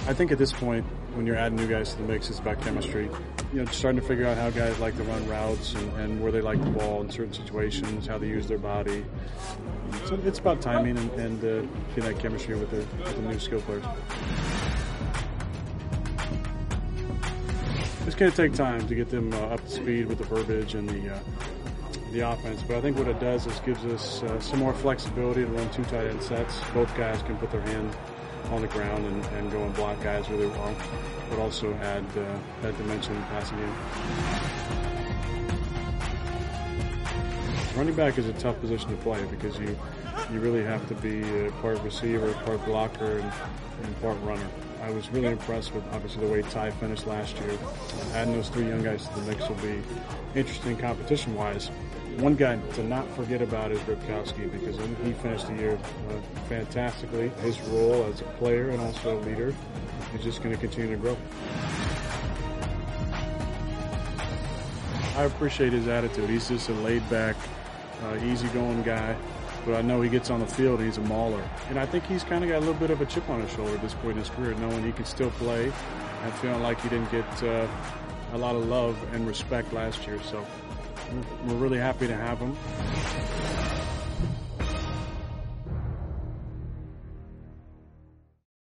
I think at this point, when you're adding new guys to the mix, it's about chemistry. Starting to figure out how guys like to run routes and where they like the ball in certain situations, how they use their body. So it's about timing and getting that chemistry with the new skill players. It's going to take time to get them up to speed with the verbiage and the offense, but I think what it does is gives us some more flexibility to run two tight end sets. Both guys can put their hand on the ground and go and block guys really well, but also add that dimension in passing game. Running back is a tough position to play because you really have to be part receiver, part blocker, and part runner. I was really impressed with, obviously, the way Ty finished last year. Adding those three young guys to the mix will be interesting competition-wise. One guy to not forget about is Ripkowski, because he finished the year fantastically. His role as a player and also a leader is just going to continue to grow. I appreciate his attitude. He's just a laid-back, easygoing guy. But I know he gets on the field, he's a mauler. And I think he's kind of got a little bit of a chip on his shoulder at this point in his career, knowing he can still play and feeling like he didn't get a lot of love and respect last year. So we're really happy to have him.